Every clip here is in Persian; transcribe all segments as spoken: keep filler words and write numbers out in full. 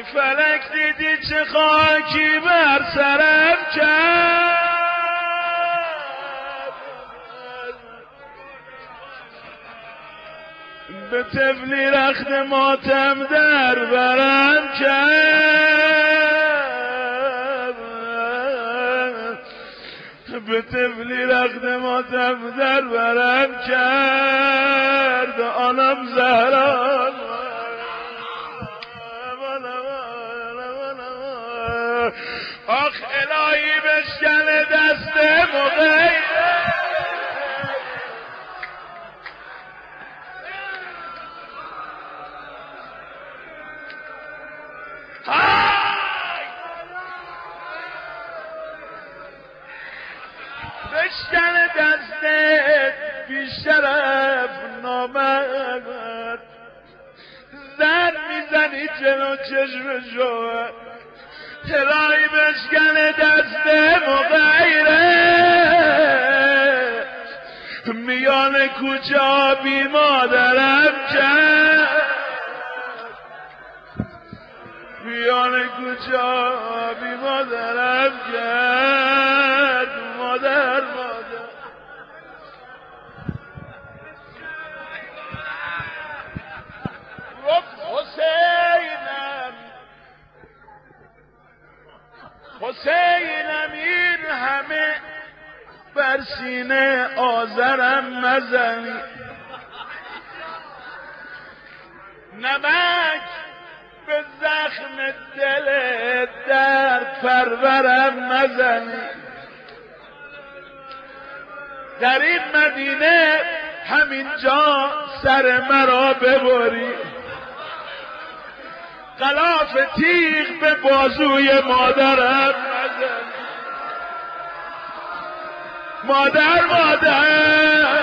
فلک دیدی چه خاکی بر سرم کرد، به طفلی رخت ماتم در برم کرد، به طفلی رخت ماتم در برم کرد. آنم زهرا آخ الهی بشکن دست مغیر، بشکن دستت بی شرف نامرد، زن میزنی جلو چشم شوهر. الهی بشکن دست مغیره، میان کوچه بی مادرم کرد، میان کوچه بی مادرم کرد. مادر مادر حسینم حسینم این همه بر سینه آذرم مزنی، نمک به زخم دل درد پرورم مزنی. در این مدینه همینجا سر مرا ببری، غلاف تیغ به بازوی مادرم مزن. مادر مادر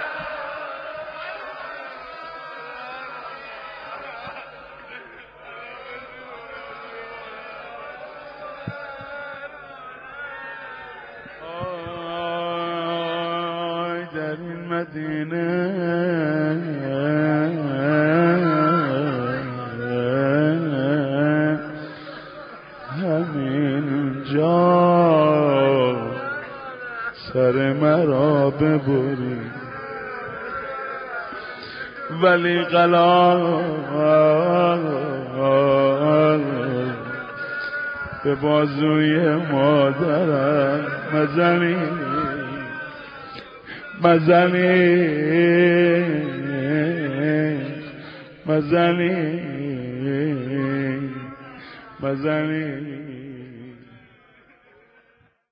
آی در این مدینه همینجا سر مرا ببری، ولی غلاف به بازوی مادرم مزنی مزنی مزنی مزنی